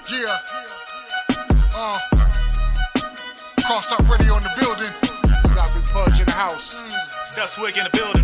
Yeah. Crosstalk Radio in the building. We got Big Pudge in the house. Steph Swig in the building.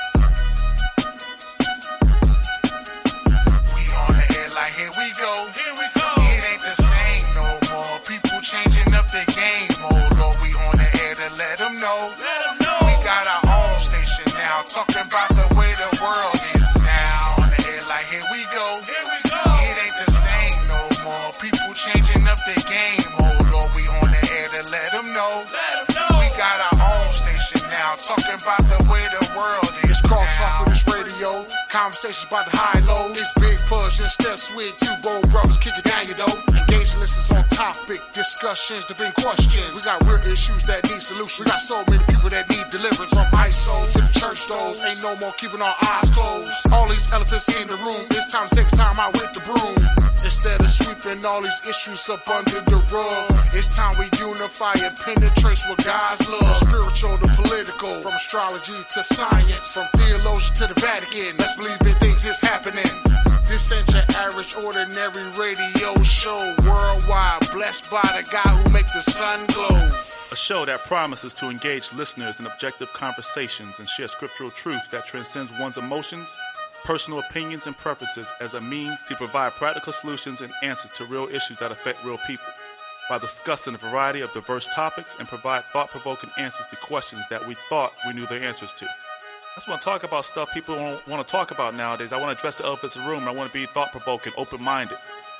We on the air like here we go. Here we go. It ain't the same no more. People changing up their game. Oh Lord, we on the air to let them know. Let them know. We got our own station now. Talking about the way the world is now. On the air like here we go. Here we go. It ain't the same no more. People changing up their game. Oh Lord, we on the air to let them know. Let them know. We got our own station now. Talking about the way the world is. It's called Talk with This Radio. Conversations about the high and low. It's Big Push and Steph Swig. Two bold brothers kick it down your door. Engage listeners on topic. Discussions to bring questions. We got real issues that need solutions. We got so many people that need deliverance. From ISO to the church doors. Ain't no more keeping our eyes closed. All these elephants in the room. It's time to take time out with the broom. Instead of sweeping all these issues up under the rug, it's time we unify and penetrate what God's love. Spiritual to political, from astrology to science, from theologian to the Vatican. Let's believe big things is happening. This ain't your average, ordinary radio show. Worldwide, blessed by the guy who make the sun glow. A show that promises to engage listeners in objective conversations and share scriptural truths that transcends one's emotions, personal opinions, and preferences as a means to provide practical solutions and answers to real issues that affect real people by discussing a variety of diverse topics and provide thought-provoking answers to questions that we thought we knew the answers to. I just want to talk about stuff people don't want to talk about nowadays. I want to address the elephants in the room. I want to be thought-provoking, open-minded.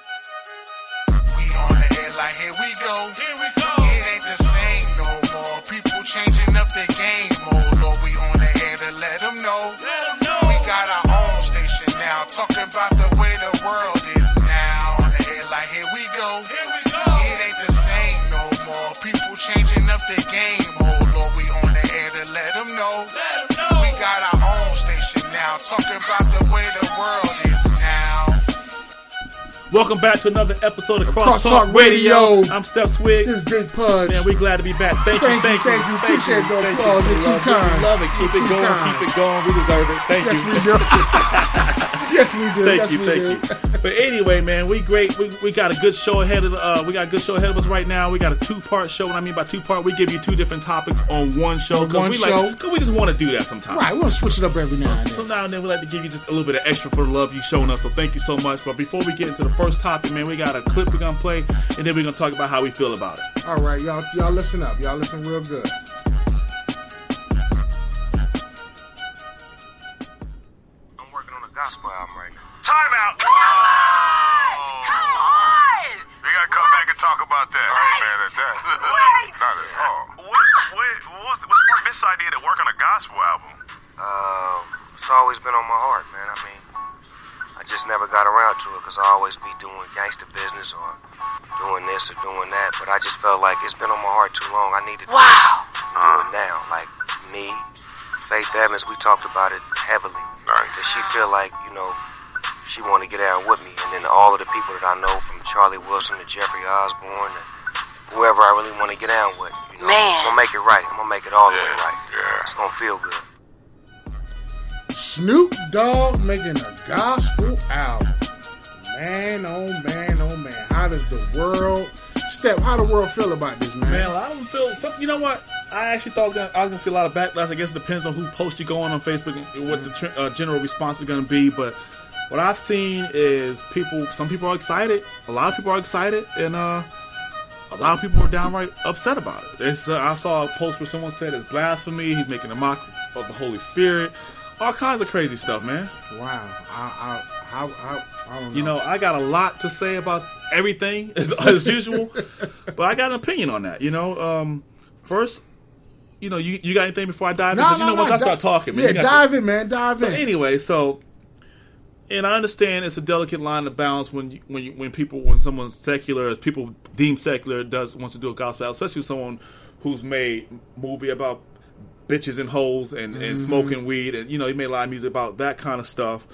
We on the air like here we go. Here we go. It ain't the same no more. People changing up their game. Oh Lord, we on the air to let them know. Let them know. We got our own station now. Talking about the way the world is now. On the air like here we go. Here we go. It ain't the same no more. People changing up their game. Oh Lord, we on the air to let them know. Let them know. We got our own station now. Talking about the way the world is now. Welcome back to another episode of Crosstalk Radio. I'm Steph Swig. This is Big Pudge. Man, we glad to be back. Thank you. Appreciate those applause. You're too kind. Love it. Keep it going. kind. Keep it going. We deserve it. Thank Yes, you. we do. Yes, we do. Thank you. But anyway, man, we great. We got a good show ahead of us right now. We got a two-part show. What I mean by two-part, we give you two different topics on one show. Cause we just want to do that sometimes. Right, we want to switch it up every now and then. So now and then we like to give you just a little bit of extra for the love you showing us. So thank you so much. But before we get into the first topic, man, we got a clip we're gonna play, and then we're gonna talk about how we feel about it. All right, y'all listen up. Y'all listen real good. I'm working on a gospel album right now. Time out! Come on! We gotta come back and talk about that. I ain't mad at that. Wait. Not at all. What sparked this idea to work on a gospel album? It's always been on my heart, man. I mean, I just never got around to it because I always be doing gangster business or doing this or doing that. But I just felt like it's been on my heart too long. I needed to do it now. Like me, Faith Evans, we talked about it heavily. Nice. That she feel like, she want to get out with me. And then all of the people that I know, from Charlie Wilson to Jeffrey Osborne and whoever I really want to get down with, Man. I'm going to make it right. I'm going to make it all the way right. Yeah. It's going to feel good. Snoop Dogg making a gospel album. Man, oh man, oh man. How does the world, how the world feel about this, man? Man, I don't feel something. You know what? I actually thought I was gonna see a lot of backlash. I guess it depends on who post you go on Facebook and what the general response is gonna be. But what I've seen is some people are excited. A lot of people are excited, and a lot of people are downright upset about it. I saw a post where someone said it's blasphemy. He's making a mock of the Holy Spirit. All kinds of crazy stuff, man. Wow. I don't know. You know, I got a lot to say about everything as usual, but I got an opinion on that. First, you got anything before I dive in? Because once I start talking, man, dive in, man. Dive in. So anyway, and I understand it's a delicate line to balance when someone's secular, as people deem secular, wants to do a gospel album, especially someone who's made movie about bitches and hoes and smoking weed, and he made a lot of music about that kind of stuff.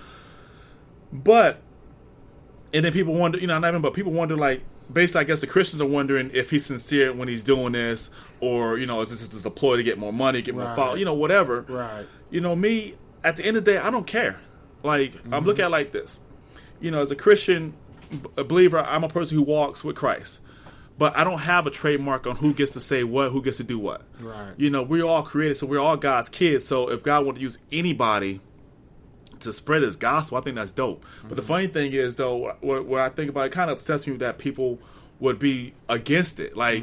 And then people wonder, people wonder, like, basically, I guess the Christians are wondering if he's sincere when he's doing this, or is this just a ploy to get more money, get more followers, whatever. Right. Me, at the end of the day, I don't care. Like, I'm looking at it like this. As a Christian, a believer. I'm a person who walks with Christ. But I don't have a trademark on who gets to say what, who gets to do what. Right. You know, we're all created, so we're all God's kids. So if God wanted to use anybody to spread His gospel, I think that's dope. But the funny thing is, though, what I think about it kind of upsets me that people would be against it. Like,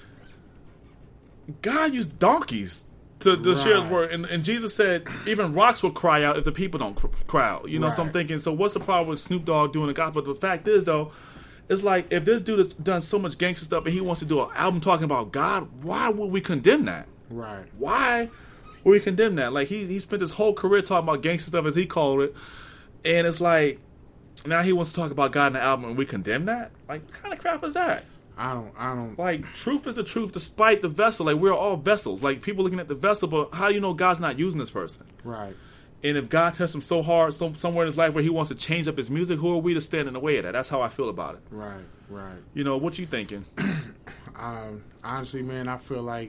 God used donkeys to share His word, and Jesus said even rocks will cry out if the people don't cry out. You know, so I'm thinking, so what's the problem with Snoop Dogg doing the gospel? But the fact is, though, it's like, if this dude has done so much gangster stuff and he wants to do an album talking about God, why would we condemn that? Right. Why would we condemn that? Like, he spent his whole career talking about gangster stuff, as he called it, and it's like, now he wants to talk about God in the album and we condemn that? Like, what kind of crap is that? I don't. Like, truth is the truth despite the vessel. Like, we're all vessels. Like, people looking at the vessel, but how do you know God's not using this person? Right. And if God touched him so hard, somewhere in his life where he wants to change up his music, who are we to stand in the way of that? That's how I feel about it. Right. You know, what you thinking? Honestly, man, I feel like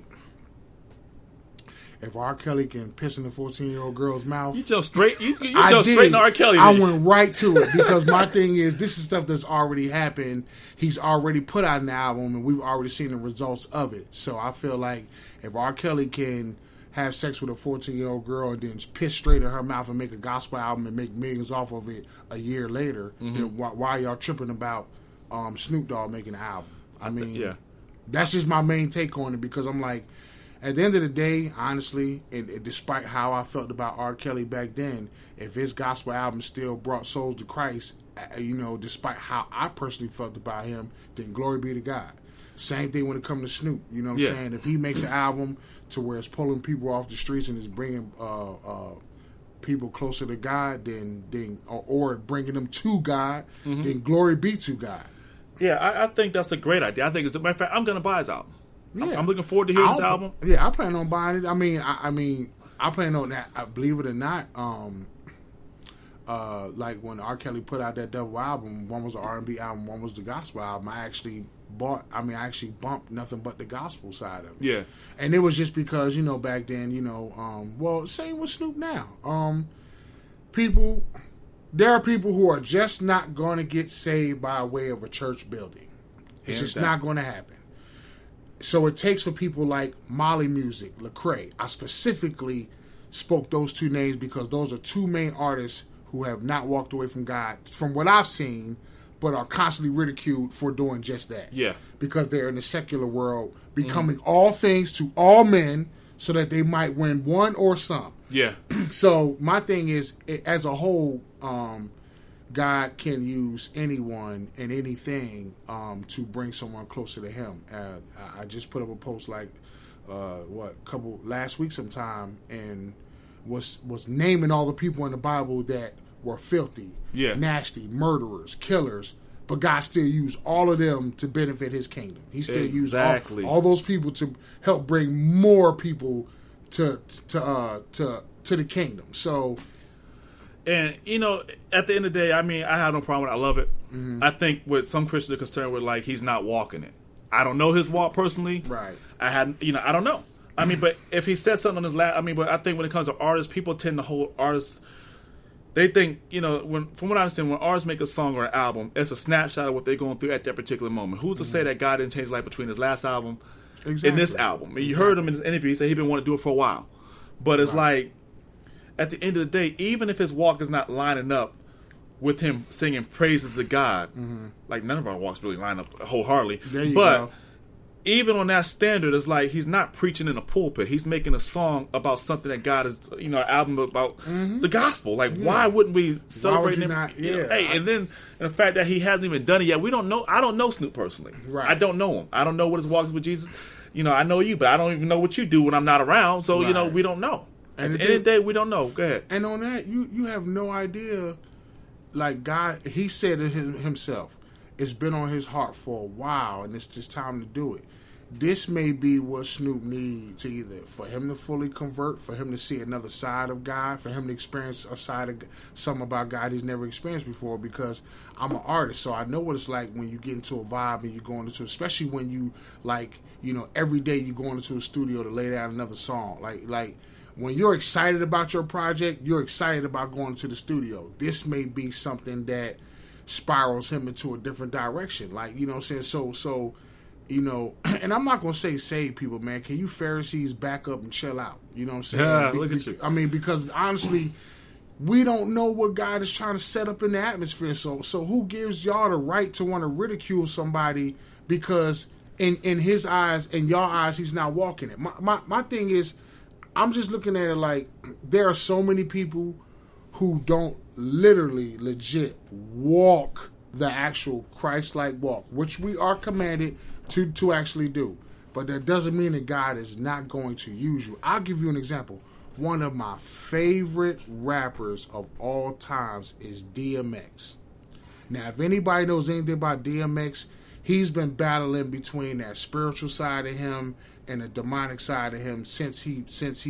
if R. Kelly can piss in the 14-year-old girl's mouth, you jump straight. You jump straight to R. Kelly. I went right to it because my thing is, this is stuff that's already happened. He's already put out an album, and we've already seen the results of it. So I feel like if R. Kelly can have sex with a 14-year-old girl and then piss straight in her mouth and make a gospel album and make millions off of it a year later, then why are y'all tripping about Snoop Dogg making an album? I mean, that's just my main take on it, because I'm like, at the end of the day, honestly, and despite how I felt about R. Kelly back then, if his gospel album still brought souls to Christ, you know, despite how I personally felt about him, then glory be to God. Same thing when it comes to Snoop. You know what I'm saying? If he makes an album to where it's pulling people off the streets and is bringing people closer to God, then or bringing them to God, then glory be to God. Yeah, I think that's a great idea. I think, as a matter of fact, I'm going to buy his album. Yeah. I'm looking forward to hearing this album. Yeah, I plan on buying it. I mean, I plan on that. Believe it or not, like when R. Kelly put out that double album, one was an R&B album, one was the gospel album. I actually bumped Nothing But the Gospel side of it. Yeah, and it was just because, you know, back then, you know, well, same with Snoop now. There are people who are just not going to get saved by way of a church building. It's just not going to happen. So it takes for people like Molly Music, Lecrae. I specifically spoke those two names because those are two main artists who have not walked away from God, from what I've seen, but are constantly ridiculed for doing just that. Yeah. Because they're in the secular world, becoming all things to all men so that they might win one or some. Yeah. So my thing is, as a whole, God can use anyone and anything to bring someone closer to Him. I just put up a post like last week sometime, and was naming all the people in the Bible that were filthy, nasty, murderers, killers, but God still used all of them to benefit His kingdom. He still used all those people to help bring more people to the kingdom. So. And, you know, at the end of the day, I mean, I have no problem with it. I love it. Mm-hmm. I think what some Christians are concerned with, like, he's not walking it. I don't know his walk personally. Right. I don't know. I mean, but if he says something on his but I think when it comes to artists, people tend to hold artists, they think, you know, from what I understand, when artists make a song or an album, it's a snapshot of what they're going through at that particular moment. Who's to say that God didn't change his life between his last album and this album? I mean, you heard him in his interview. He said he'd been wanting to do it for a while. But it's like, at the end of the day, even if his walk is not lining up with him singing praises to God, like none of our walks really line up wholeheartedly. But even on that standard, it's like he's not preaching in a pulpit. He's making a song about something that God is, you know, an album about the gospel. Like, why wouldn't we celebrate him? And then the fact that he hasn't even done it yet. We don't know. I don't know Snoop personally. Right. I don't know him. I don't know what his walk is with Jesus. You know, I know you, but I don't even know what you do when I'm not around. So, you know, we don't know. At the end of the day, we don't know. Go ahead. And on that, you have no idea. Like God, He said it Himself, it's been on His heart for a while, and it's just time to do it. This may be what Snoop needs to either for him to fully convert, for him to see another side of God, for him to experience a side of something about God he's never experienced before. Because I'm an artist, so I know what it's like when you get into a vibe and you're going into, especially when you, like, you know, every day you're going into a studio to lay down another song, like. When you're excited about your project, you're excited about going to the studio. This may be something that spirals him into a different direction. Like, you know what I'm saying? So, you know, and I'm not going to say save people, man. Can you Pharisees back up and chill out? You know what I'm saying? Yeah, look at you. I mean, because honestly, we don't know what God is trying to set up in the atmosphere. So who gives y'all the right to want to ridicule somebody because in his eyes, in y'all eyes, he's not walking it? My thing is, I'm just looking at it like there are so many people who don't literally, legit walk the actual Christ-like walk, which we are commanded to actually do. But that doesn't mean that God is not going to use you. I'll give you an example. One of my favorite rappers of all times is DMX. Now, if anybody knows anything about DMX, he's been battling between that spiritual side of him and the demonic side of him since he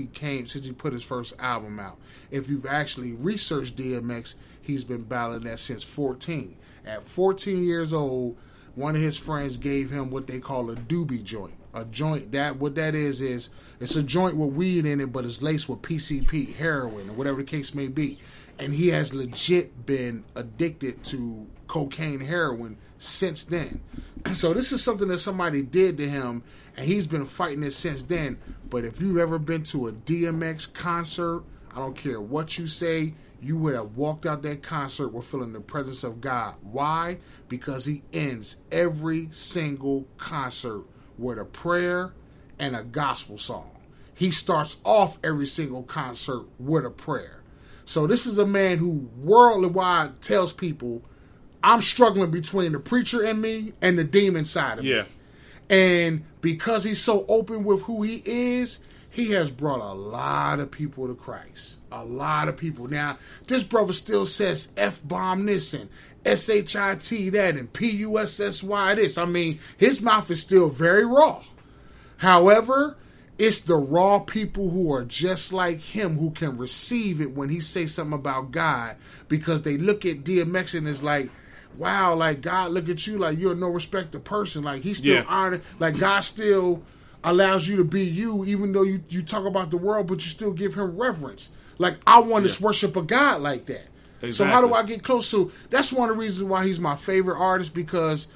put his first album out. If you've actually researched DMX, he's been battling that since 14. At 14 years old, one of his friends gave him what they call a doobie joint. A joint, what that is it's a joint with weed in it, but it's laced with PCP, heroin, or whatever the case may be. And he has legit been addicted to cocaine, heroin since then. So this is something that somebody did to him, and he's been fighting it since then. But if you've ever been to a DMX concert, I don't care what you say, you would have walked out that concert with feeling the presence of God. Why? Because he ends every single concert with a prayer and a gospel song. He starts off every single concert with a prayer. So this is a man who worldly wide tells people, I'm struggling between the preacher in me and the demon side of me. And because he's so open with who he is, he has brought a lot of people to Christ. A lot of people. Now, this brother still says F-bomb this and S-H-I-T that and P-U-S-S-Y this. I mean, his mouth is still very raw. However, it's the raw people who are just like him who can receive it when he says something about God, because they look at DMX and it's like, wow, like God look at you like you're no respected person. Like he's still honored. Like God still allows you to be you, even though you talk about the world, but you still give him reverence. Like I want to worship a God like that. Exactly. So how do I get close to? That's one of the reasons why he's my favorite artist, because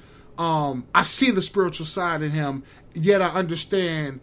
I see the spiritual side in him, yet I understand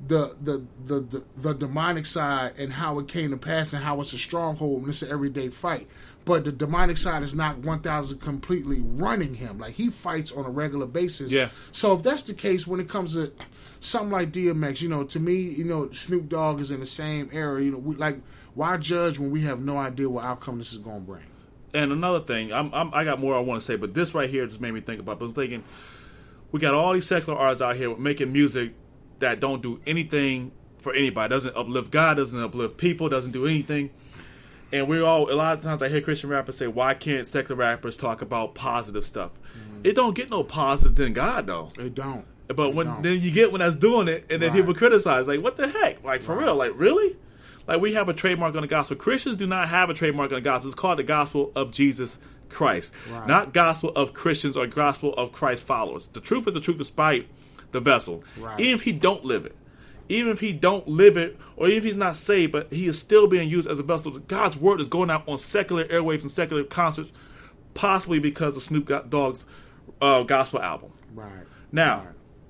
the demonic side and how it came to pass and how it's a stronghold and it's an everyday fight. But the demonic side is not 1,000 completely running him. Like he fights on a regular basis. Yeah. So if that's the case, when it comes to something like DMX, you know, to me, you know, Snoop Dogg is in the same era. You know, why judge when we have no idea what outcome this is going to bring? And another thing, I got more I want to say, but this right here just made me think about. I was thinking, we got all these secular artists out here making music that don't do anything for anybody. Doesn't uplift God, doesn't uplift people, doesn't do anything. And a lot of times I hear Christian rappers say, why can't secular rappers talk about positive stuff? It don't get no positive than God, though. It don't. But then you get when that's doing it, and then people criticize, like, what the heck? Like, for real? Like, really? Like, we have a trademark on the gospel. Christians do not have a trademark on the gospel. It's called the gospel of Jesus Christ. Not gospel of Christians or gospel of Christ followers. The truth is the truth despite the vessel. Even if he don't live it. Even if he don't live it, or even if he's not saved, but he is still being used as a vessel. God's word is going out on secular airwaves and secular concerts, possibly because of Snoop Dogg's gospel album. Now,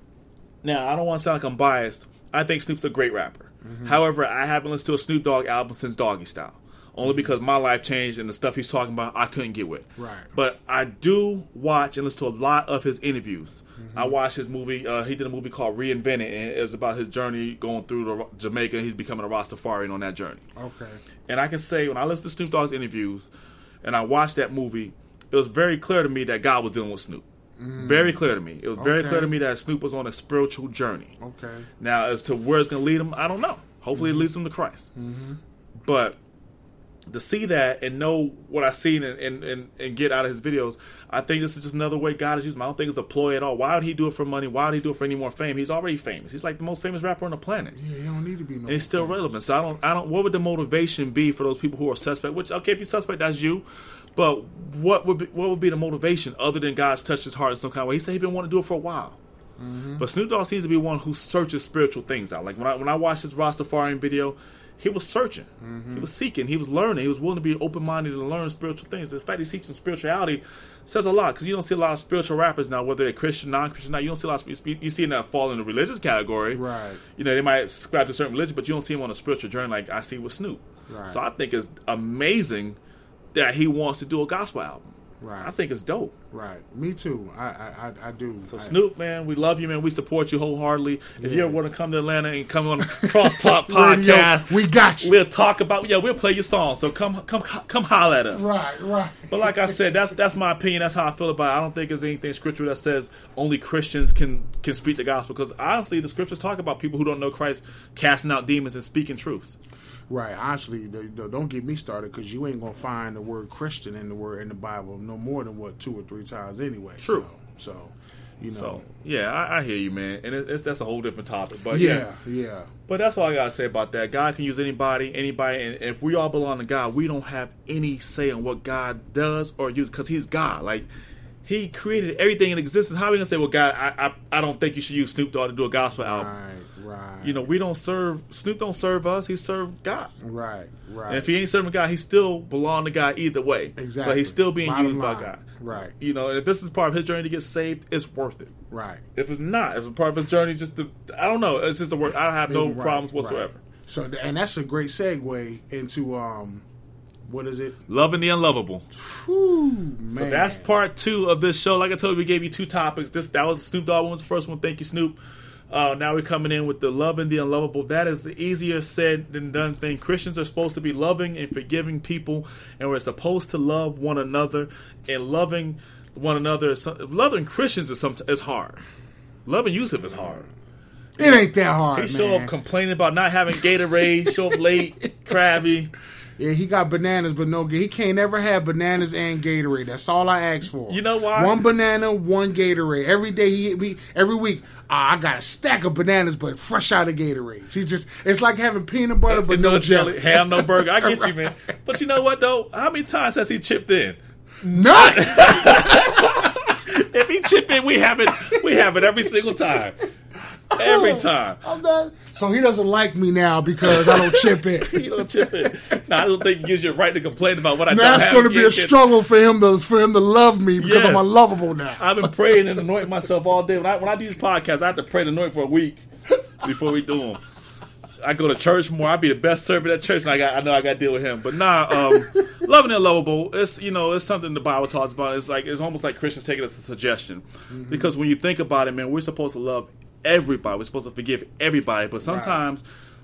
I don't want to sound like I'm biased. I think Snoop's a great rapper. However, I haven't listened to a Snoop Dogg album since Doggy Style. Only because my life changed and the stuff he's talking about I couldn't get with. But I do watch and listen to a lot of his interviews. I watched his movie. He did a movie called Reinvented, and it's about his journey going through Jamaica, and he's becoming a Rastafarian on that journey. And I can say, when I listen to Snoop Dogg's interviews and I watched that movie, it was very clear to me that God was dealing with Snoop. Very clear to me. It was very clear to me that Snoop was on a spiritual journey. Now, as to where it's going to lead him, I don't know. Hopefully it leads him to Christ. But to see that and know what I've seen and get out of his videos, I think this is just another way God is using him. I don't think it's a ploy at all. Why would he do it for money? Why would he do it for any more fame? He's already famous. He's like the most famous rapper on the planet. Yeah, he don't need to be. And he's still relevant. So I don't. What would the motivation be for those people who are suspect? Which, okay, if you're suspect, that's you. But what would be the motivation other than God's touched his heart in some kind of way? He said he's been wanting to do it for a while. But Snoop Dogg seems to be one who searches spiritual things out. Like when I watched his Rastafarian video, he was searching. He was seeking. He was learning. He was willing to be open-minded and learn spiritual things. The fact he's teaching spirituality says a lot, because you don't see a lot of spiritual rappers now, whether they're Christian, non-Christian. Now you don't see a lot of, you see them fall in the religious category. Right. You know, they might subscribe to a certain religion, but you don't see them on a spiritual journey like I see with Snoop. Right. So I think it's amazing that he wants to do a gospel album. Right. I think it's dope. Right. Me too. I do. So Snoop, man, we love you, man. We support you wholeheartedly. If you Yeah. ever want to come to Atlanta and come on Crosstalk Podcast, we got you. We'll talk about, we'll play your song. So come holler at us. Right. But like I said, that's my opinion. That's how I feel about it. I don't think there's anything scriptural that says only Christians can speak the gospel. Because honestly, the scriptures talk about people who don't know Christ casting out demons and speaking truths. Right. Honestly, don't get me started, because you ain't gonna find the word Christian in the Bible no more than 2 or 3 times anyway. True. So you know. So yeah, I hear you, man. And that's a whole different topic. But yeah. But that's all I gotta say about that. God can use anybody, and if we all belong to God, we don't have any say on what God does or uses, because He's God. Like, He created everything in existence. How are we gonna say, well, God, I don't think you should use Snoop Dogg to do a gospel album? Right. You know, Snoop don't serve us. He served God. Right. And if he ain't serving God, he still belong to God either way. Exactly. So he's still being Bottom used by line. God. Right. You know, and if this is part of his journey to get saved, it's worth it. Right. If it's not, if it's part of his journey just to, I don't know, it's just a work. I have no problems whatsoever. Right. So, and that's a great segue into what is it? Loving the unlovable. Whew, man. So that's part 2 of this show. Like I told you, we gave you 2 topics. That was Snoop Dogg one was the first one. Thank you, Snoop. Now we're coming in with the loving the unlovable. That is the easier said than done thing. Christians are supposed to be loving and forgiving people, and we're supposed to love one another. And loving one another, loving Christians is hard. Loving Yusuf is hard. It ain't that hard, He show man. up complaining about not having Gatorade, show up late, crabby. Yeah, he got bananas, but no, he can't ever have bananas and Gatorade. That's all I ask for. You know why? 1 banana, 1 Gatorade. Every day he hit me. Every week, I got a stack of bananas, but fresh out of Gatorades. It's like having peanut butter, but no jelly. Ham, no burger. I get you, man. But you know what, though? How many times has he chipped in? None. If he chip in, we have it every single time. Every time. I'm done. So he doesn't like me now because I don't chip in. You don't chip in. No, I don't think it gives you a right to complain about what I Now don't it's have. going to be a struggle for him to love me because I'm Yes. unlovable now. I've been praying and anointing myself all day. When I do these podcasts, I have to pray and anoint for a week before we do them. I go to church more. I be the best servant at church, and I know I got to deal with him. But loving and lovable. It's something the Bible talks about. It's almost like Christians taking it as a suggestion, because when you think about it, man, we're supposed to love everybody. We're supposed to forgive everybody. But sometimes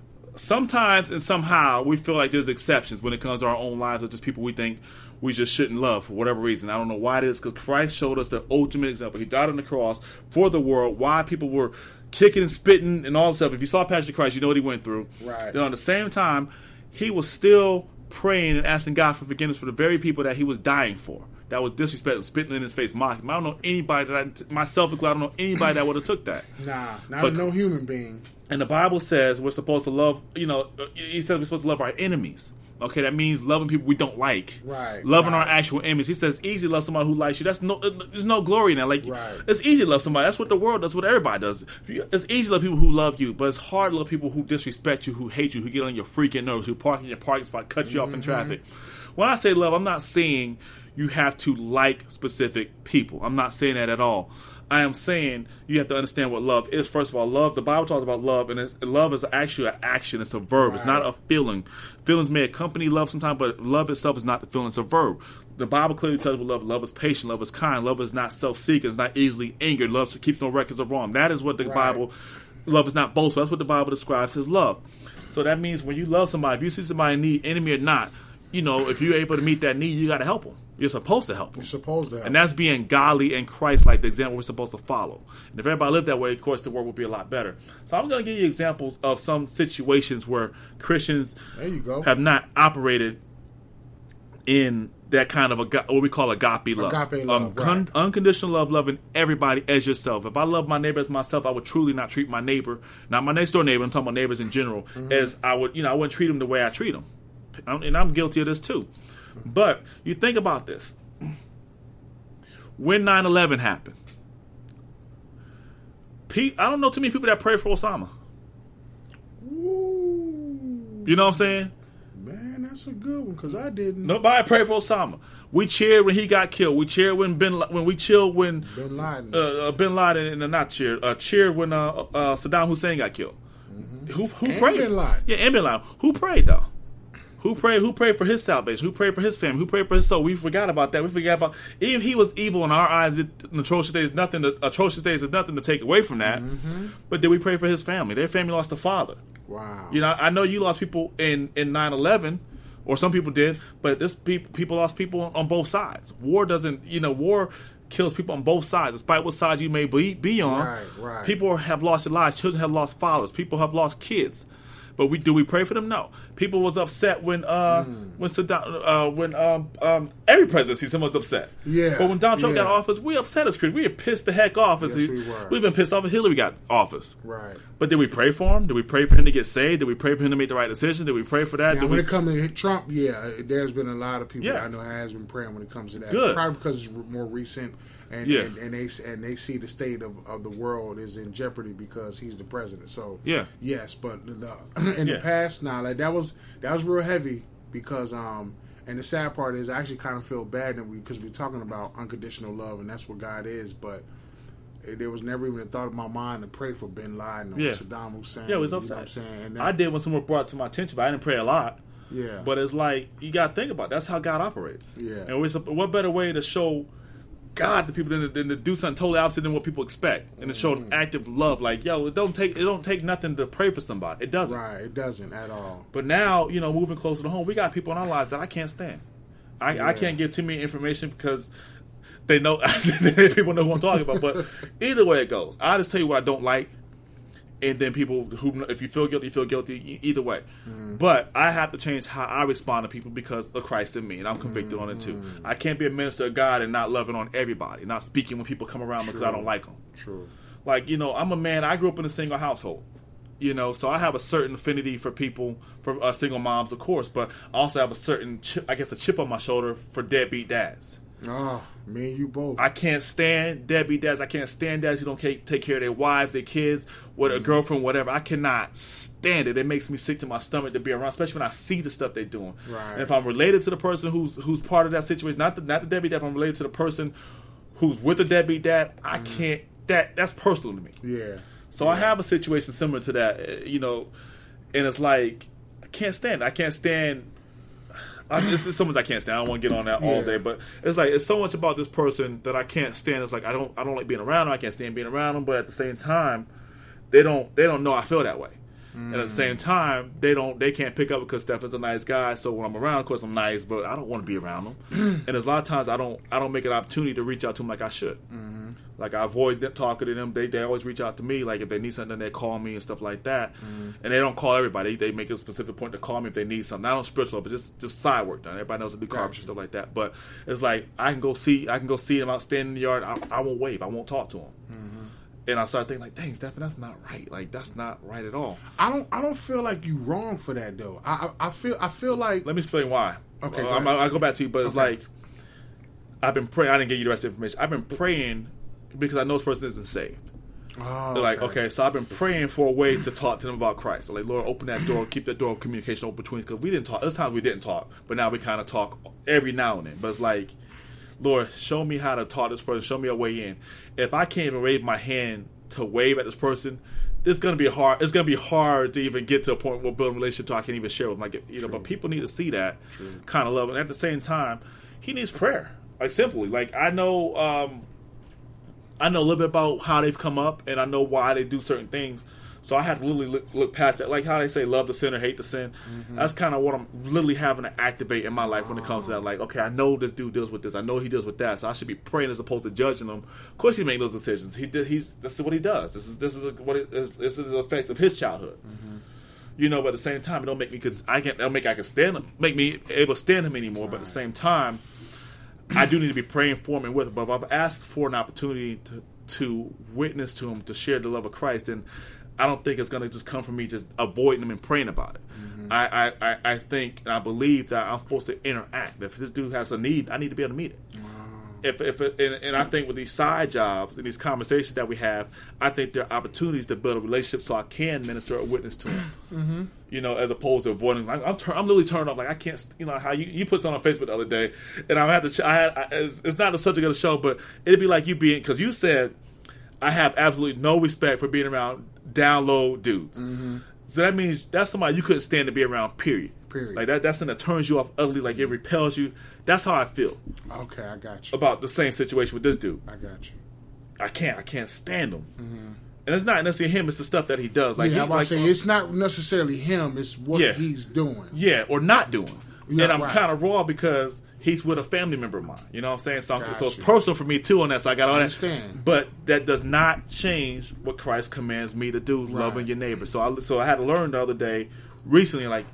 and somehow we feel like there's exceptions when it comes to our own lives, or just people we think we just shouldn't love for whatever reason. I don't know why it is, because Christ showed us the ultimate example. He died on the cross for the world. Why people were kicking and spitting and all that stuff. If you saw Pastor Christ, you know what he went through. Right. Then at the same time, he was still praying and asking God for forgiveness for the very people that he was dying for. That was disrespecting, spitting in his face, mocking him. I don't know anybody myself included, I don't know anybody that would have took that. Nah, no human being. And the Bible says we're supposed to love, he says we're supposed to love our enemies. Okay, that means loving people we don't like. Right. Loving right. our actual enemies. He says it's easy to love somebody who likes you. There's no glory in that. Like, right. It's easy to love somebody. That's what the world does. What everybody does. It's easy to love people who love you, but it's hard to love people who disrespect you, who hate you, who get on your freaking nerves, who park in your parking spot, cut you off in traffic. When I say love, I'm not saying you have to like specific people. I'm not saying that at all. I am saying you have to understand what love is. First of all, love, the Bible talks about love, and love is actually an action. It's a verb. Right. It's not a feeling. Feelings may accompany love sometimes, but love itself is not the feeling. It's a verb. The Bible clearly tells us what love is. Love is patient. Love is kind. Love is not self-seeking. It's not easily angered. Love keeps no records of wrong. That is what the Bible, love is not boastful. That's what the Bible describes as love. So that means when you love somebody, if you see somebody in need, enemy or not, if you're able to meet that need, you got to help them. You're supposed to help them. You're supposed to help. And that's being godly and Christ-like, the example we're supposed to follow. And if everybody lived that way, of course, the world would be a lot better. So I'm going to give you examples of some situations where Christians have not operated in that kind of what we call agape love. Agape love, right. Unconditional love, loving everybody as yourself. If I love my neighbor as myself, I would truly not treat my neighbor, not my next door neighbor, I'm talking about neighbors in general, as I would, I wouldn't treat them the way I treat them. And I'm guilty of this too. But you think about this. When 9/11 happened, I don't know too many people that prayed for Osama. You know what I'm saying? Man, that's a good one because I didn't. Nobody prayed for Osama. We cheered when he got killed. We cheered when Bin Laden. Bin Laden, not cheered. Cheered when Saddam Hussein got killed. Mm-hmm. Who prayed? Bin Laden. Yeah, and Bin Laden. Who prayed though? Who prayed for his salvation? Who prayed for his family? Who prayed for his soul? We forgot about that. We forgot about even if he was evil in our eyes. Atrocious days is nothing to take away from that. Mm-hmm. But did we pray for his family? Their family lost a father. Wow. You know, I know you lost people in 9/11, or some people did, but people lost people on both sides. War kills people on both sides, despite what side you may be on. Right. People have lost their lives. Children have lost fathers. People have lost kids. But do we pray for them? No. People was upset when Saddam, every presidency someone was upset. Yeah. But when Donald Trump got office, we upset as Christians. We were pissed the heck off. Yes, we were. We've been pissed off as Hillary got office. Right. But did we pray for him? Did we pray for him to get saved? Did we pray for him to make the right decision? Did we pray for that? Now, when it comes to Trump, there's been a lot of people that I know has been praying when it comes to that. Good. Probably because it's more recent. And they see the state of the world is in jeopardy because he's the president. So yes, but in the past, that was real heavy because and the sad part is I actually kind of feel bad because we're talking about unconditional love and that's what God is, but there was never even a thought in my mind to pray for Bin Laden or Saddam Hussein. Yeah, it was upset. I did when someone brought it to my attention, but I didn't pray a lot. Yeah, but it's like you got to think about it. That's how God operates. Yeah, and what better way to show God to people than to do something totally opposite than what people expect, and to show an active love. Like, it don't take nothing to pray for somebody. It doesn't. Right, it doesn't at all. But now, moving closer to home, we got people in our lives that I can't stand. I can't give too many information because they know people know who I'm talking about. But either way it goes, I just tell you what I don't like, and then people who, if you feel guilty. Either way, but I have to change how I respond to people because of Christ in me, and I'm convicted on it too. I can't be a minister of God and not loving on everybody, not speaking when people come around because I don't like them. True. Like, I'm a man. I grew up in a single household, so I have a certain affinity for people, for single moms, of course, but I also have a certain, a chip on my shoulder for deadbeat dads. Oh, me and you both. I can't stand deadbeat dads. I can't stand dads who don't take care of their wives, their kids, with a girlfriend, whatever. I cannot stand it. It makes me sick to my stomach to be around, especially when I see the stuff they're doing. Right. And if I'm related to the person who's part of that situation, not the deadbeat dad, if I'm related to the person who's with the deadbeat dad, I can't. That's personal to me. Yeah. So I have a situation similar to that, and it's like I can't stand it. I can't stand. It's so much I can't stand. I don't want to get on that all day, but it's like it's so much about this person that I can't stand. It's like I don't like being around them. I can't stand being around them. But at the same time, they don't know I feel that way. And at the same time, they can't pick up because Stefan's a nice guy. So when I'm around, of course I'm nice, but I don't want to be around them. And there's a lot of times I don't make an opportunity to reach out to them like I should. Like I avoid talking to them. They always reach out to me. Like if they need something, they call me and stuff like that. And they don't call everybody. They make a specific point to call me if they need something. Not on spiritual, but just side work done. Everybody knows I do carpentry stuff like that. But it's like I can go see them out standing in the yard. I won't wave. I won't talk to them. And I started thinking like, dang, Stephen, that's not right. Like that's not right at all. I don't feel like you wrong for that though. I feel like. Let me explain why. Okay, I'll go back to you, but it's like I've been praying. I didn't give you the rest of the information. I've been praying because I know this person isn't saved. Oh, They're like, okay, so I've been praying for a way to talk to them about Christ. So like, Lord, open that door, keep that door of communication open between us, because we didn't talk. There's times we didn't talk, but now we kind of talk every now and then. But it's like, Lord, show me how to talk to this person. Show me a way in. If I can't even raise my hand to wave at this person, this is gonna be hard. It's gonna be hard to even get to a point where we're building a relationship so I can even share with them. Like, but people need to see that kind of love, and at the same time, he needs prayer. Like simply, like I know a little bit about how they've come up, and I know why they do certain things. So I have to literally look past that. Like how they say, love the sinner, hate the sin. That's kind of what I'm literally having to activate in my life when it comes to that. Like, okay, I know this dude deals with this. I know he deals with that. So I should be praying as opposed to judging him. Of course, he makes those decisions. This is what he does. This is the effects of his childhood. But at the same time, it don't make me. I can stand him. Make me able to stand him anymore. But at the same time, I do need to be praying for him and with him. But if I've asked for an opportunity to witness to him, to share the love of Christ, and I don't think it's going to just come from me just avoiding him and praying about it. I think and I believe that I'm supposed to interact. If this dude has a need, I need to be able to meet it. and I think with these side jobs and these conversations that we have, I think there are opportunities to build a relationship so I can minister or witness to them. Mm-hmm. You know, as opposed to avoiding. I'm literally turned off. Like I can't. You know how you put something on Facebook the other day, and I had to. It's not the subject of the show, but it'd be like you being, because you said I have absolutely no respect for being around down low dudes. Mm-hmm. So that means that's somebody you couldn't stand to be around. Period. Like that's something that turns you off utterly. Like it repels you. That's how I feel. Okay, I got you. About the same situation with this dude. I got you. I can't stand him. Mm-hmm. And it's not necessarily him. It's the stuff that he does. Like I'm about to say, it's not necessarily him. It's what he's doing. Yeah, or not doing. Yeah, and I'm kind of raw because he's with a family member of mine. You know what I'm saying? So it's personal for me too on that. So I got all that. But that does not change what Christ commands me to do, loving your neighbor. So I had to learn the other day, recently, like,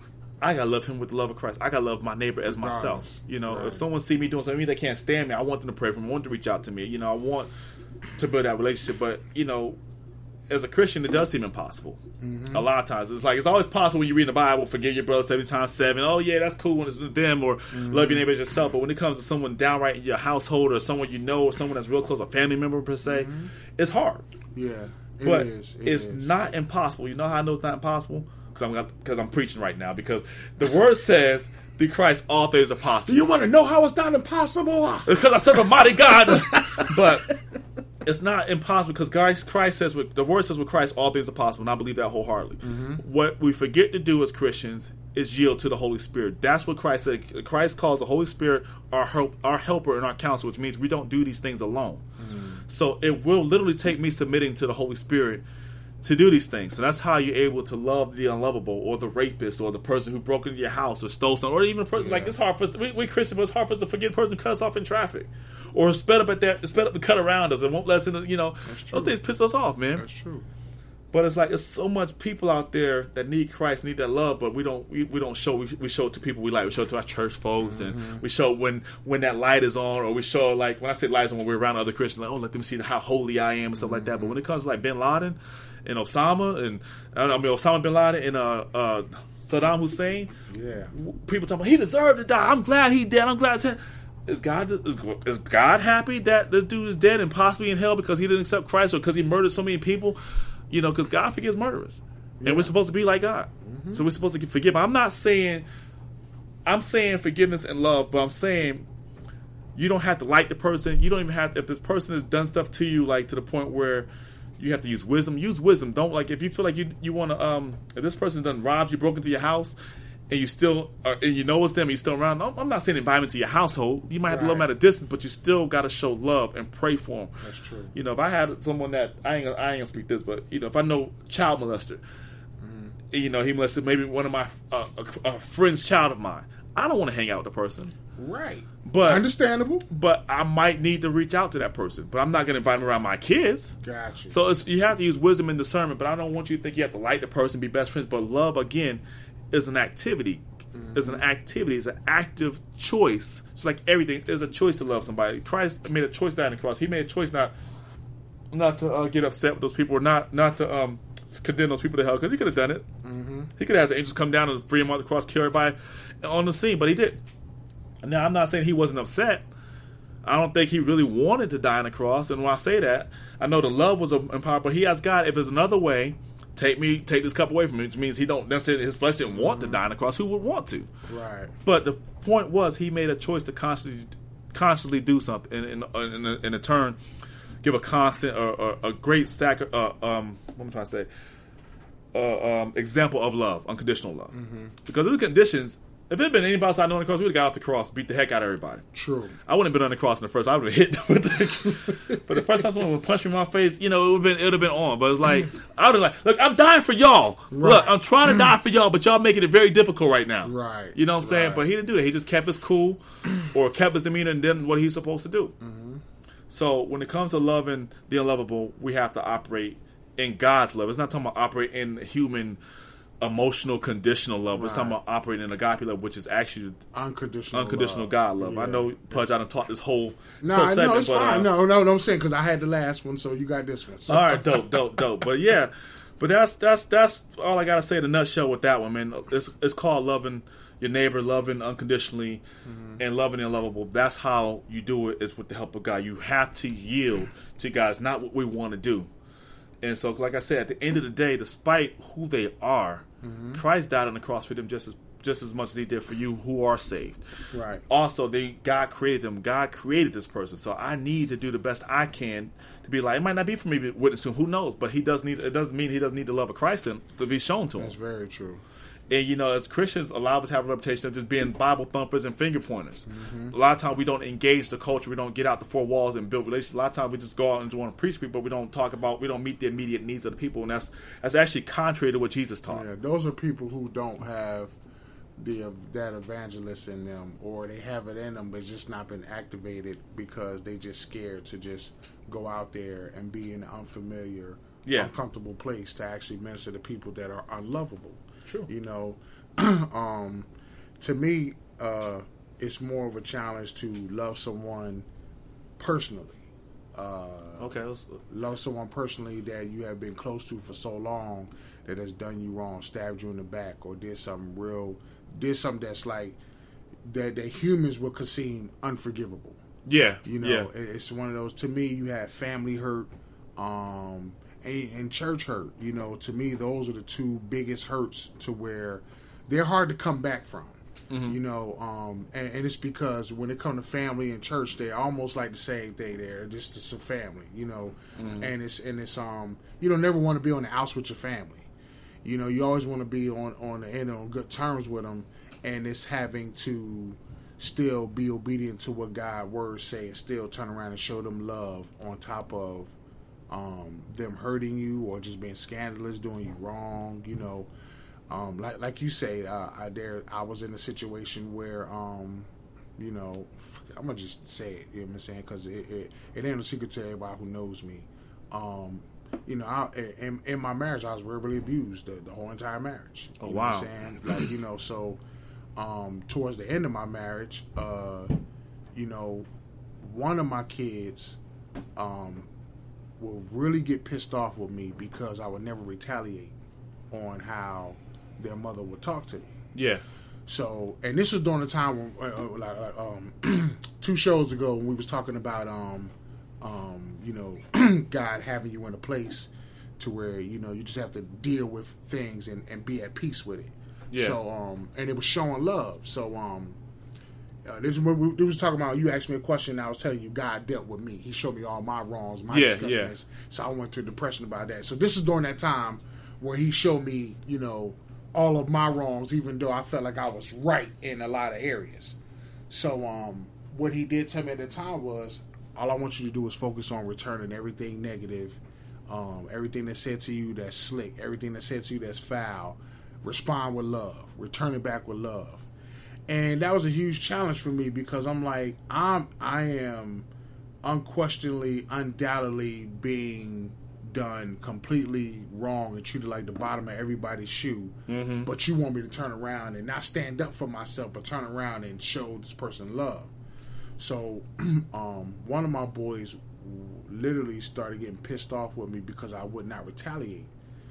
I gotta love him with the love of Christ. I gotta love my neighbor as myself. You know, if someone see me doing something they can't stand me, I want them to pray for me. I want them to reach out to me. You know, I want to build that relationship. But you know, as a Christian, it does seem impossible. Mm-hmm. A lot of times, it's like it's always possible when you read the Bible. Forgive your brother 70 times 7. Oh yeah, that's cool when it's them, or love your neighbor as yourself. But when it comes to someone downright in your household, or someone you know, or someone that's real close, a family member per se, it's hard. Yeah, but it's not impossible. You know how I know it's not impossible? Because I'm preaching right now. Because the word says, through Christ, all things are possible. Do you want to know how it's not impossible? Because I serve a mighty God. But it's not impossible because Christ says, the word says with Christ, all things are possible. And I believe that wholeheartedly. Mm-hmm. What we forget to do as Christians is yield to the Holy Spirit. That's what Christ said. Christ calls the Holy Spirit our helper and our counselor, which means we don't do these things alone. Mm-hmm. So it will literally take me submitting to the Holy Spirit to do these things. So that's how you're able to love the unlovable, or the rapist, or the person who broke into your house or stole something, or even a person like it's hard for us. We Christians, but it's hard for us to forget a person who cut us off in traffic, or sped up to cut around us and won't let us in. You know, those things piss us off, man. That's true. But it's like there's so much people out there that need Christ, need that love, but we don't show. We show it to people we like. We show it to our church folks, and we show when that light is on, or we show, like, when I say light is on, when we're around other Christians, like, oh, let them see how holy I am and stuff like that. But when it comes to like Bin Laden and Osama and Osama bin Laden and Saddam Hussein, people talking about he deserved to die. I'm glad he dead. I'm glad. Is God happy that this dude is dead and possibly in hell because he didn't accept Christ, or because he murdered so many people? You know, because God forgives murderers, and we're supposed to be like God. Mm-hmm. So we're supposed to forgive. I'm saying forgiveness and love, but I'm saying you don't have to like the person. You don't even have to, if this person has done stuff to you, like to the point where you have to use wisdom. Use wisdom. Don't, like, if you feel like you want to, if this person done robbed you, broke into your house, and you still and you know it's them, and you're still around. I'm not saying invite them into your household. You might have to love them at a distance, but you still got to show love and pray for them. That's true. You know, if I had someone that I ain't gonna speak this, but you know, if I know child molester, you know, he molested maybe one of my a friend's child of mine, I don't want to hang out with the person. Right. But understandable. But I might need to reach out to that person. But I'm not going to invite them around my kids. Gotcha. So you have to use wisdom and discernment. But I don't want you to think you have to like the person, be best friends. But love, again, is an activity. It's an activity. It's an active choice. It's like everything. There's a choice to love somebody. Christ made a choice down the cross. He made a choice not to get upset with those people, or not to condemn those people to hell, because he could have done it. Mm-hmm. He could have had the angels come down and free him on the cross, kill everybody on the scene, but he didn't. Now, I'm not saying he wasn't upset. I don't think he really wanted to die on the cross. And when I say that, I know the love was empowered, but he asked God, if there's another way, take this cup away from me, which means he don't necessarily, his flesh didn't want to die on the cross. Who would want to? Right. But the point was, he made a choice to consciously do something, in a turn, give a constant or a great what am I trying to say? Example of love, unconditional love. Mm-hmm. Because of the conditions, if it had been anybody else I know on the cross, we would have got off the cross, beat the heck out of everybody. True. I wouldn't have been on the cross in the first. I would have hit with the but the first time someone would punch me in my face, you know, it would have been on. But it's like, I would have like, look, I'm dying for y'all. Right. Look, I'm trying to die for y'all, but y'all making it very difficult right now. Right. You know what I'm saying? But he didn't do that. He just kept his cool, or kept his demeanor, and did what he's supposed to do. Mm-hmm. So when it comes to loving the unlovable, we have to operate in God's love. It's not talking about operate in human emotional conditional love. It's talking about operating in agape love, which is actually unconditional love. God love. Yeah. I know, Pudge, I done taught this whole segment, it's fine. No, I'm saying, because I had the last one, so you got this one. So. All right, dope. But yeah, but that's all I gotta say in a nutshell with that one, man. It's called loving your neighbor, loving unconditionally, and loving the unlovable. That's how you do it, is with the help of God. You have to yield to God. It's not what we want to do. And so, like I said, at the end of the day, despite who they are, Christ died on the cross for them just as much as he did for you who are saved. Right. Also, God created them. God created this person. So I need to do the best I can to be like, it might not be for me to witness to him, who knows? But it doesn't mean he doesn't need the love of Christ to be shown to him. That's very true. And, as Christians, a lot of us have a reputation of just being Bible thumpers and finger pointers. A lot of times we don't engage the culture. We don't get out the four walls and build relationships. A lot of times we just go out and just want to preach to people, but we don't meet the immediate needs of the people. And that's actually contrary to what Jesus taught. Yeah, those are people who don't have that evangelist in them, or they have it in them but just not been activated because they just scared to just go out there and be in an unfamiliar, uncomfortable place to actually minister to people that are unlovable. True. To me, it's more of a challenge to love someone personally. Love someone personally that you have been close to for so long that has done you wrong, stabbed you in the back, or did something that's like that humans would consider unforgivable. Yeah. It's one of those. To me, you have family hurt, and church hurt. To me, those are the two biggest hurts to where they're hard to come back from. And it's because when it comes to family and church, they're almost like the same thing. They're just a family, and it's you don't never want to be on the outs with your family. You always want to be on the end on good terms with them, and it's having to still be obedient to what God's words say and still turn around and show them love on top of them hurting you or just being scandalous, doing you wrong. Like you say, I was in a situation where I'm gonna just say it. You know what I'm saying? Because it ain't a secret to everybody who knows me. In my marriage, I was verbally abused the whole entire marriage. Oh, wow. wow. What I'm saying? So towards the end of my marriage, one of my kids will really get pissed off with me because I would never retaliate on how their mother would talk to me. Yeah. So, and this was during the time when, 2 shows ago, when we was talking about, God having you in a place to where, you just have to deal with things and be at peace with it. Yeah. So, and it was showing love. So, this is when we was talking about, you asked me a question, and I was telling you God dealt with me. He showed me all my wrongs, my disgustingness. So I went to depression about that. So this is during that time where he showed me, all of my wrongs, even though I felt like I was right in a lot of areas. So what he did tell me at the time was, all I want you to do is focus on returning everything negative, everything that's said to you that's slick, everything that's said to you that's foul. Respond with love. Return it back with love. And that was a huge challenge for me because I'm like, I am unquestionably, undoubtedly being done completely wrong and treated like the bottom of everybody's shoe. Mm-hmm. But you want me to turn around and not stand up for myself, but turn around and show this person love. So one of my boys literally started getting pissed off with me because I would not retaliate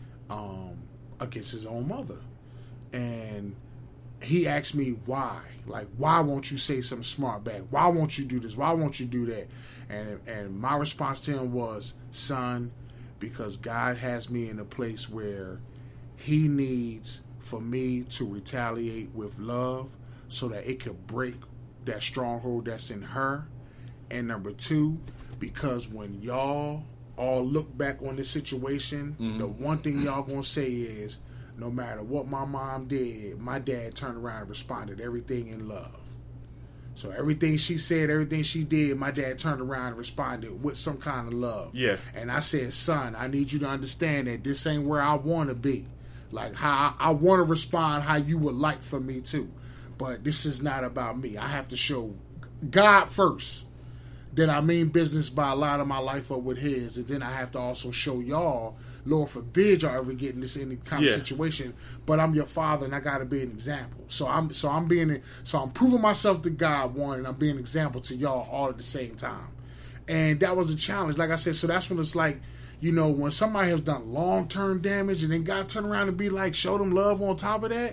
against his own mother. And he asked me why. Like, why won't you say something smart back? Why won't you do this? Why won't you do that? And my response to him was, son, because God has me in a place where he needs for me to retaliate with love so that it could break that stronghold that's in her. And number 2, because when y'all all look back on this situation, mm-hmm. the one thing y'all gonna say is, no matter what my mom did, my dad turned around and responded everything in love. So everything she said, everything she did, my dad turned around and responded with some kind of love. Yeah. And I said, son, I need you to understand that this ain't where I want to be. Like, how I want to respond how you would like for me to. But this is not about me. I have to show God first that I mean business by lining my life up with his. And then I have to also show y'all, Lord forbid y'all ever get in this any kind of situation, but I'm your father and I got to be an example. So I'm proving myself to God, one, and I'm being an example to y'all all at the same time. And that was a challenge. Like I said, so that's when it's like, when somebody has done long-term damage and then God turn around and be like, show them love on top of that,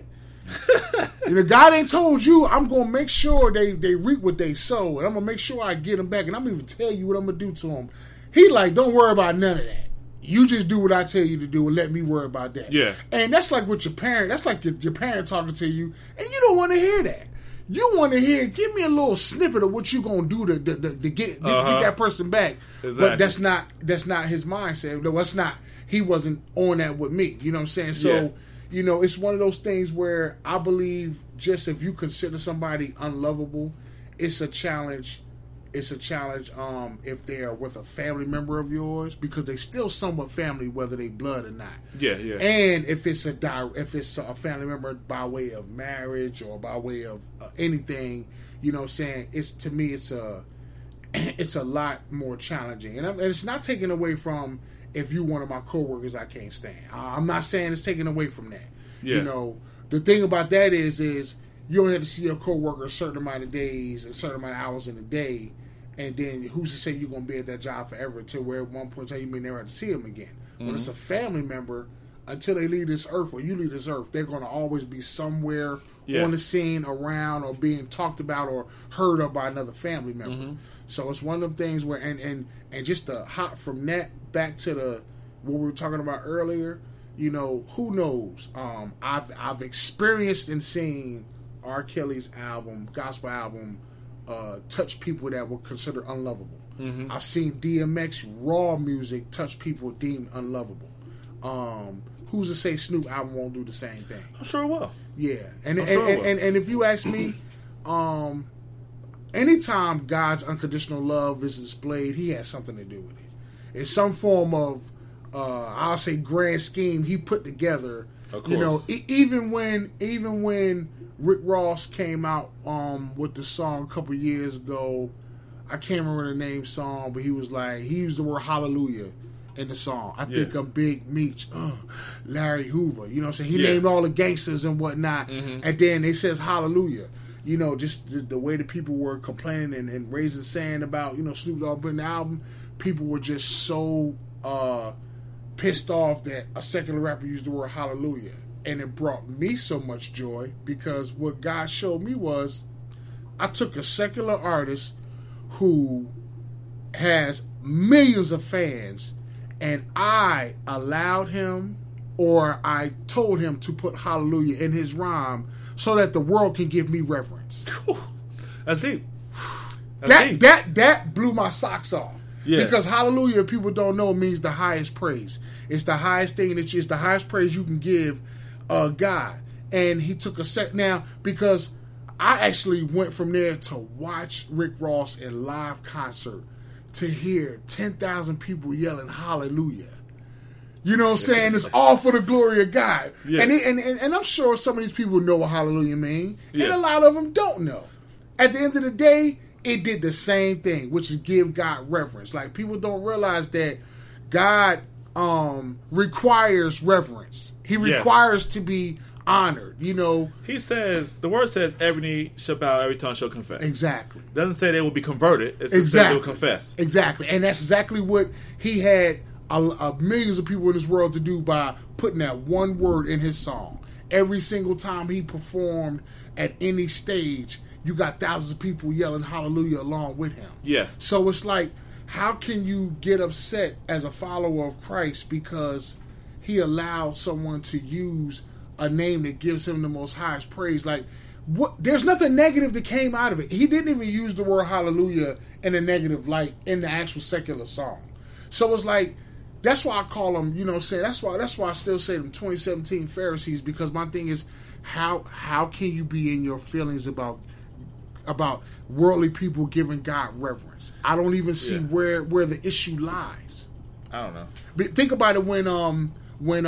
God ain't told you, I'm going to make sure they reap what they sow, and I'm going to make sure I get them back, and I'm going to even tell you what I'm going to do to them. He like, don't worry about none of that. You just do what I tell you to do and let me worry about that. Yeah. And that's like with your parent. That's like your parent talking to you, and you don't want to hear that. You want to hear, give me a little snippet of what you going to do to get that person back. Exactly. But that's not his mindset. No, that's not. He wasn't on that with me. You know what I'm saying? So, it's one of those things where I believe just if you consider somebody unlovable, it's a challenge. It's a challenge if they're with a family member of yours, because they still somewhat family, whether they blood or not. Yeah. And if it's a family member by way of marriage or by way of anything, you know what I'm saying? To me, it's a lot more challenging. And it's not taken away from if you one of my coworkers I can't stand. I'm not saying it's taken away from that. Yeah. The thing about that is you only have to see your coworker a certain amount of days, a certain amount of hours in a day, and then who's to say you're going to be at that job forever until where at one point in time you may never have to see them again. Mm-hmm. When it's a family member, until they leave this earth or you leave this earth, they're going to always be somewhere on the scene, around, or being talked about or heard of by another family member. Mm-hmm. So it's one of them things where, and just to hop from that back to what we were talking about earlier, who knows? I've experienced and seen R. Kelly's gospel album, touch people that were considered unlovable. Mm-hmm. I've seen DMX raw music touch people deemed unlovable. Who's to say Snoop album won't do the same thing? I'm sure it will. Yeah, and if you ask me, anytime God's unconditional love is displayed, He has something to do with it. It's some form of, I'll say, grand scheme He put together. Of course. Even when Rick Ross came out with the song a couple years ago, I can't remember the name song, but he used the word hallelujah in the song. I think of Big Meech, Larry Hoover. You know what I'm saying? He named all the gangsters and whatnot, and then they says hallelujah. Just the way the people were complaining and raising sand about, Snoop Dogg putting the album, people were just so pissed off that a secular rapper used the word hallelujah. And it brought me so much joy, because what God showed me was I took a secular artist who has millions of fans, and I allowed him, or I told him to put hallelujah in his rhyme so that the world can give me reverence. That's deep. That blew my socks off. Yeah. Because hallelujah, if people don't know, means the highest praise. It's the highest thing it's the highest praise you can give God. And he took a set now, because I actually went from there to watch Rick Ross in live concert, to hear 10,000 people yelling hallelujah. You know what I'm saying? It's all for the glory of God. Yeah. And I'm sure some of these people know what hallelujah means, and a lot of them don't know. At the end of the day, it did the same thing, which is give God reverence. Like, people don't realize that God requires reverence. He requires to be honored. He says, the word says, every knee shall bow, every tongue shall confess. Exactly. It doesn't say they will be converted. It says they will confess. Exactly. And that's exactly what he had millions of people in this world to do by putting that one word in his song. Every single time he performed at any stage, you got thousands of people yelling hallelujah along with him. Yeah. So it's like, how can you get upset as a follower of Christ because he allowed someone to use a name that gives him the most highest praise? Like, what? There's nothing negative that came out of it. He didn't even use the word hallelujah in a negative light in the actual secular song. So it's like, that's why I call them, say, that's why I still say them 2017 Pharisees, because my thing is, how can you be in your feelings about worldly people giving God reverence? I don't even see where the issue lies. I don't know. But think about it when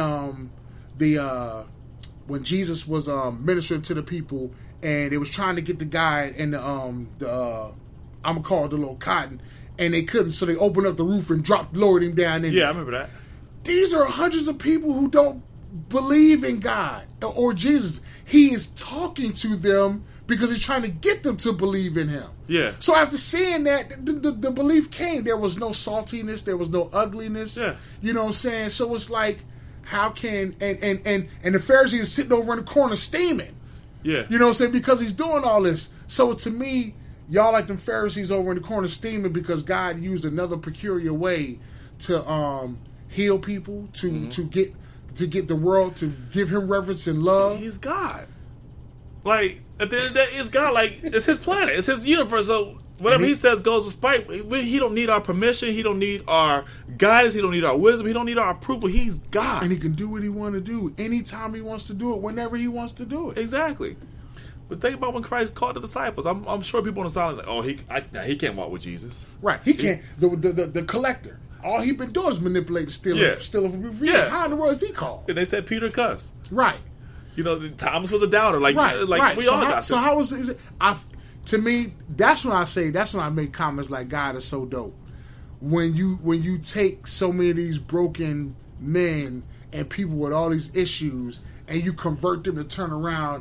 Jesus was ministering to the people, and they was trying to get the guy in I'm gonna call it the little cotton, and they couldn't, so they opened up the roof and lowered him down in there. I remember that. These are hundreds of people who don't believe in God or Jesus. He is talking to them because he's trying to get them to believe in him. Yeah. So after seeing that, the belief came. There was no saltiness. There was no ugliness. Yeah. You know what I'm saying? So it's like, how can and the Pharisees sitting over in the corner steaming. Yeah. You know what I'm saying? Because he's doing all this. So to me, y'all like them Pharisees over in the corner steaming because God used another peculiar way to heal people, to get the world to give him reverence and love. He's God. Like, at the end of the day, it's God. Like, it's his planet. It's his universe. So whatever he says goes despite. He don't need our permission. He don't need our guidance. He don't need our wisdom. He don't need our approval. He's God. And he can do what he want to do. Anytime he wants to do it. Whenever he wants to do it. Exactly. But think about when Christ called the disciples. I'm sure people on the side are like, oh, he can't walk with Jesus. Right. He can't. The collector. All he been doing is manipulate, stealing from years. Yeah. How in the world is he called? And they said Peter cussed. Right. You know, Thomas was a doubter. Like, right. We So all got so this. how is it? To me, that's when I make comments like God is so dope. When you take so many of these broken men and people with all these issues and you convert them to turn around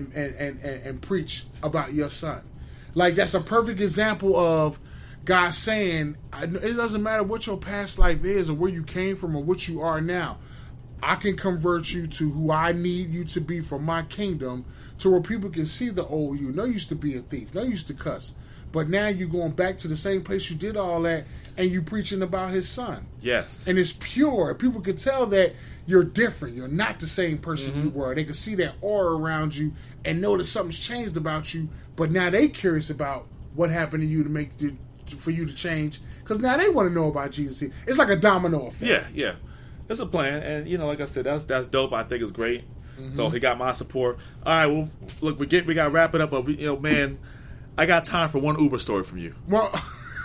and preach about your son. Like, that's a perfect example of God saying, it doesn't matter what your past life is or where you came from or what you are now. I can convert you to who I need you to be for my kingdom, to where people can see the old you. No, you used to be a thief. No, you used to cuss. But now you're going back to the same place you did all that, and you preaching about his son. Yes. And it's pure. People can tell that you're different. You're not the same person you were. They can see that aura around you and know that something's changed about you. But now they curious about what happened to you for you to change, because now they want to know about Jesus. It's like a domino effect. Yeah. It's a plan, and like I said, that's dope. I think it's great. So he got my support. All right, well, look, we got to wrap it up, but man, I got time for one Uber story from you. Well,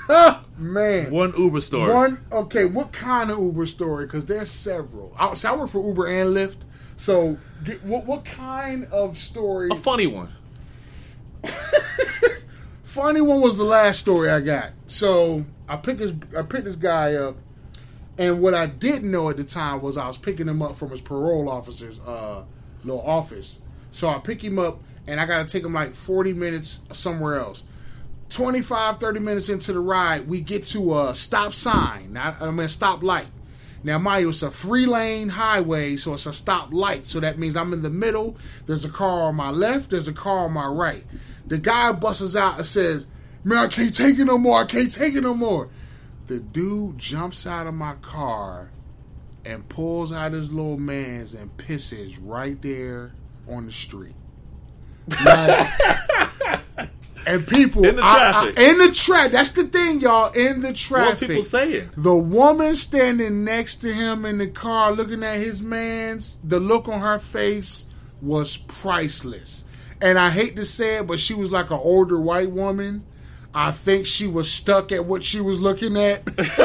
man, one Uber story. Okay, what kind of Uber story? Because there's several. I work for Uber and Lyft. So, what kind of story? A funny one. Funny one was the last story I got. So I picked this guy up. And what I didn't know at the time was I was picking him up from his parole officer's little office. So I pick him up, and I got to take him like 40 minutes somewhere else. 25, 30 minutes into the ride, we get to a stop sign. A stop light. Now, mind you, it's a 3-lane highway, so it's a stop light. So that means I'm in the middle. There's a car on my left. There's a car on my right. The guy busts out and says, man, I can't take it no more. I can't take it no more. The dude jumps out of my car and pulls out his little mans and pisses right there on the street. Like, and people in the traffic. In the traffic. That's the thing, y'all. In the traffic. What people saying? The woman standing next to him in the car, looking at his mans. The look on her face was priceless. And I hate to say it, but she was like an older white woman. I think she was stuck at what she was looking at.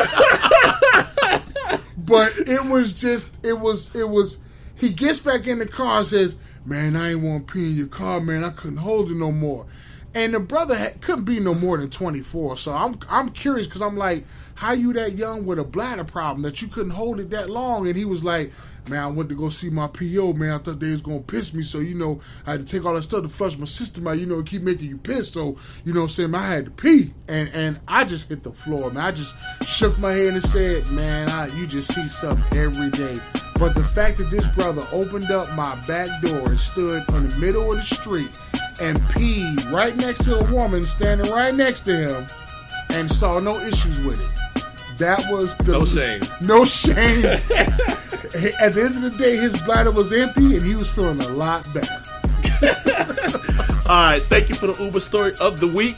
But it was, he gets back in the car and says, man, I ain't want to pee in your car, man. I couldn't hold it no more. And the brother couldn't be no more than 24. So I'm curious, because I'm like, how you that young with a bladder problem that you couldn't hold it that long? And he was like, man, I went to go see my PO, man. I thought they was going to piss me. So, I had to take all that stuff to flush my system out. It keep making you piss. So, what I'm saying, I had to pee. And I just hit the floor, man. I just shook my head and said, man, you just see something every day. But the fact that this brother opened up my back door and stood in the middle of the street and peed right next to a woman standing right next to him and saw no issues with it. That was no shame. No shame. At the end of the day, his bladder was empty and he was feeling a lot better. All right, thank you for the Uber story of the week.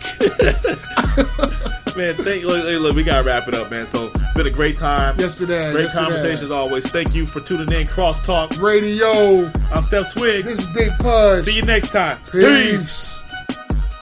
Man, look, we gotta wrap it up, man. So, been a great time. Yes, it has. Great conversation as always. Thank you for tuning in. Crosstalk Radio. I'm Steph Swig. This is Big Pudge. See you next time. Peace.